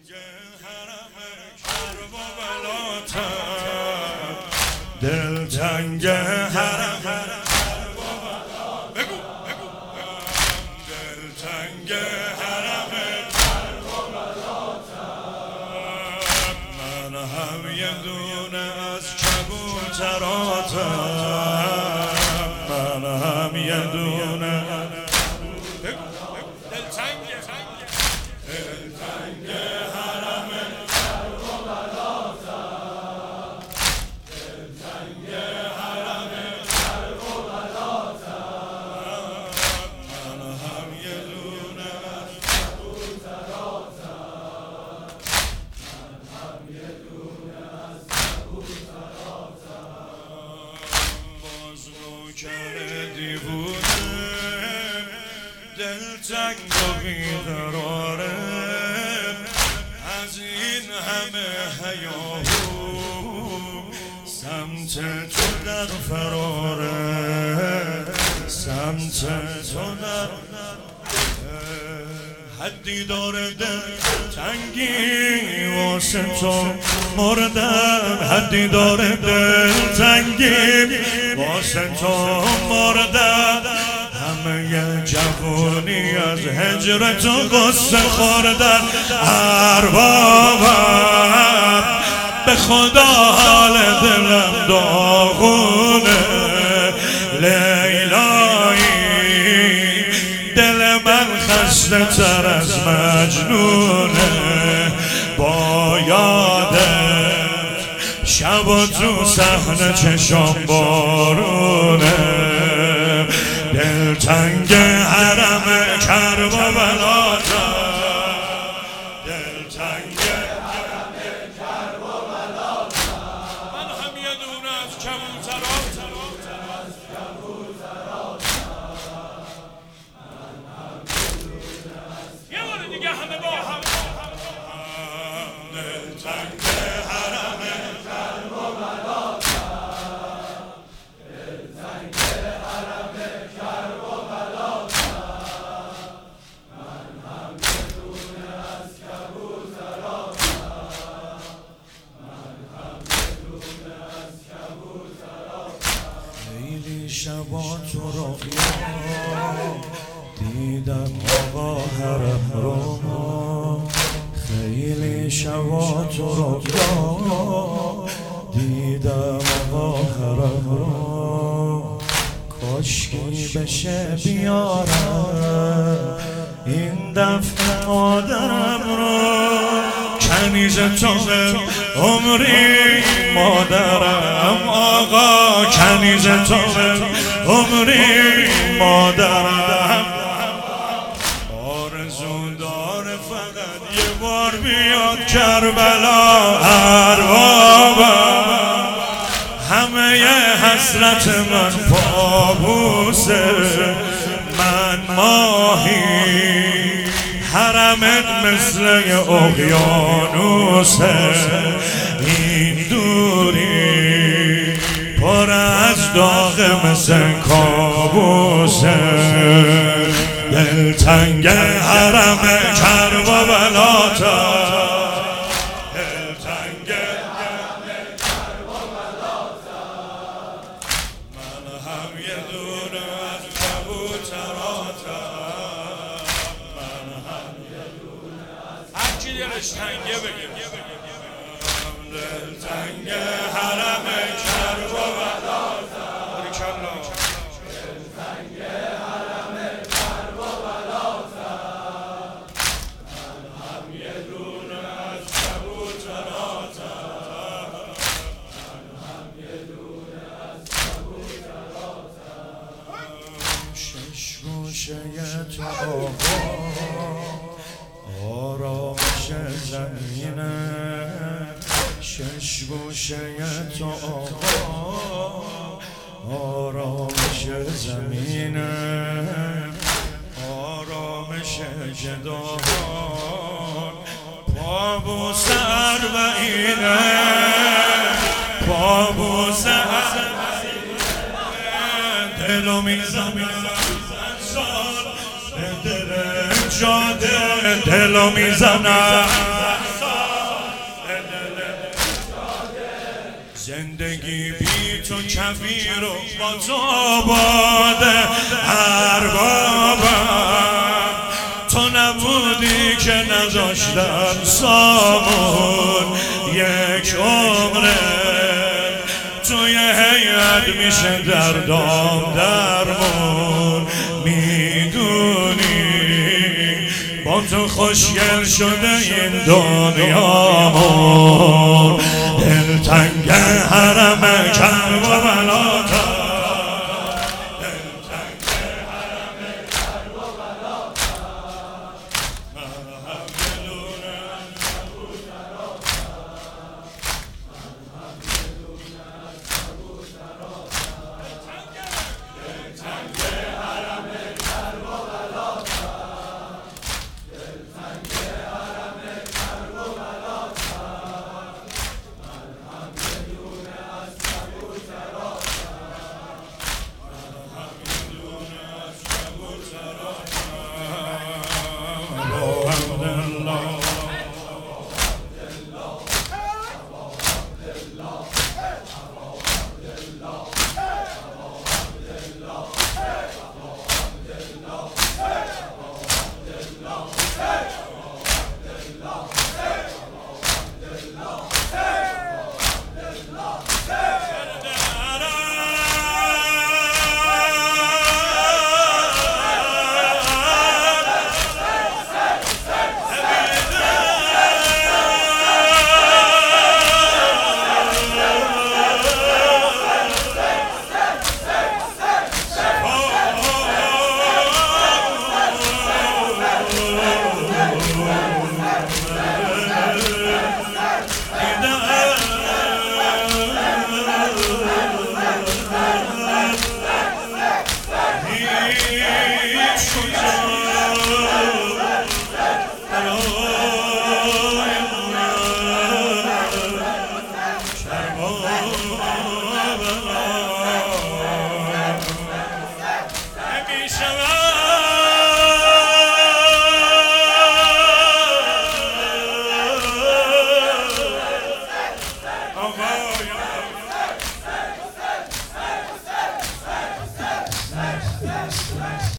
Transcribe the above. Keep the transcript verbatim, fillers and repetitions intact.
دلتنگ حرم بگو بگو دلتنگ حرم من هم یه دونه از کبوتراتم من هم یه دونه بگو دلتنگ دلتنگ حرم دلتنگ و بیقراره از این همه هیاهو سمت تو در فراره سمت تو در حدی داره دل تنگی واسه تو مردم حدی داره دل تنگی واسه تو مردم همه جوونی از هجر تو قصه خوردن اربابم به خدا حال دلم داغونه لیلایی دل من خسته تر از مجنونه با یادت شب و تو صحنه چشم بارونه دلتنگ حرم کرب و بلاتا دلتنگ حرم کرب و بلاتا من هم یه دونه از کبوتراتم از کبوتراتم من هم یه دونه از یه بار دیگه همه با هم دلتنگ حرم کرب و بلاتا دلتنگ شبا تو رویا دیدم آقا حرم رو خیلی شبا تو رویا دیدم آقا حرم رو کاشکی بشه بیارم این دفعه مادرم رو کنیز تو عمری مادرم آقا کنیز تو عمری مادرم آرزو داره فقط یه بار بیاد کربلا اربابم همه ی حسرت من پابوسه من ماهی حرمت مثل اقیانوسه این دوری پر از داغ مثل کابوسه دلتنگ حرم کرب و بلاتا دلتنگ حرم کرب و بلاتا من هم یه دونه از کبوتراتم من هم یه دونه از هرچی دلش تنگه بگه دلتنگ حرم کرب و بلاتا دلتنگ حرم کرب و بلاتا من هم یه دونه از کبوتراتم من هم یه دونه از کبوتراتم شش گوشه تو آقا آرامش زمینه شش گوشه تو آقا آرامش زمینه آرامش جداهان پابوس اربعینه پابوس اربعینه دلو میزنم سال به دل جاده دلو میزنم زندگی بی تو کبیر و با تو باده اربابم، تو نبودی که نذاشتم سامون یک عمره توی هیئت میشه دردام درمون. میدونی با تو خوشگل شده این دنیامون، دلتنگ حرم